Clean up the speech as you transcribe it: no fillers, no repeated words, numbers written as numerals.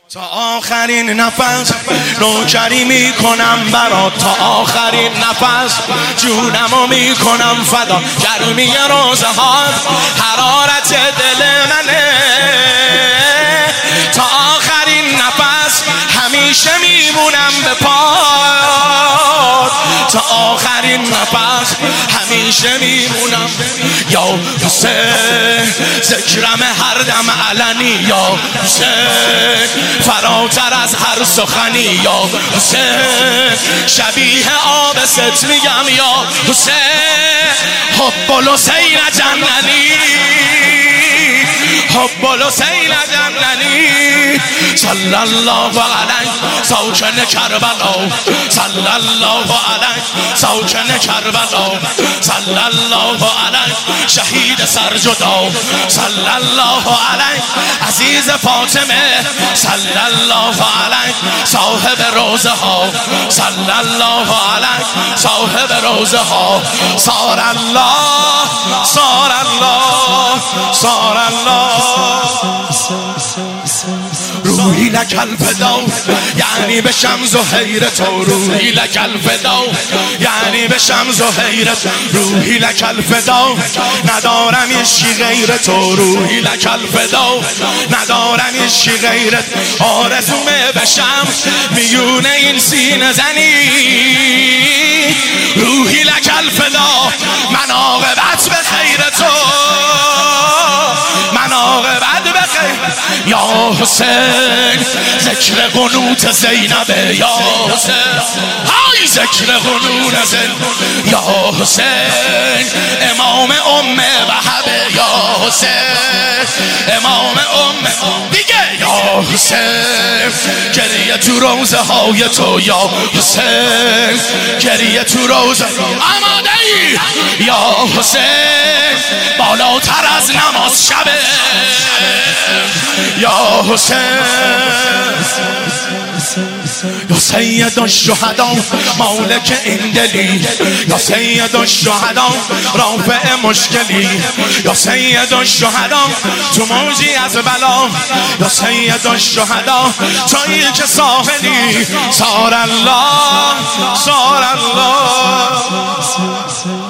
تا آخرین نفس نوکری میکنم برات، تا آخرین نفس جونمو میکنم فدا. گرمی روزه ها حرارت دل منه، تا آخرین نفس همیشه میمونم به پات، تا آخرین نفس همیشه میمونم. یا حسین ذکرم هر دم علنی، یا حسین فراتر از هر سخنی، یا حسین شبیه آب ست میگم، یا حسین حب الحسین جننی، حب الحسین جننی. صلی الله علیه ساکن کربلا، صلی الله علیه ساکن کربلا، صلی الله علیه شهید سرجدا، صلی الله علیه عزیز فاطمه، صلی الله علیه صاحب روزه ها، صلی الله علیه صاحب روزه ها. صار الله صار الله صار الله. روحی لک الفدا یعنی بشم زهیر تو، روحی لک الفدا یعنی بشم زهیر تو، روحی لک الفدا ندارم عشقی غیر تو، روحی لک الفدا ندارم عشقی غیرت. آرزومه بشم میونه این سینه زنی، روحی لک الفدا من عاقبت به خیر تو، من عاقبت به خیر. یا حسین ذکر قنوت زینبه، یا حسین های ذکر قنوت زینبه، یا حسین امام ام وهبه، یا حسین امام ام دیگه، یا حسین گریه تو روزه های تو، یا حسین گریه تو روزه. آماده ای یا حسین بالاتر از نماز شبه، یا حسین یا سید الشهدا مالک این دلی، یا سید الشهدا رافع مشکلی، یا سید الشهدا تو موجی از بلا، یا سید الشهدا تویی که ساحلی. صار الله صار الله.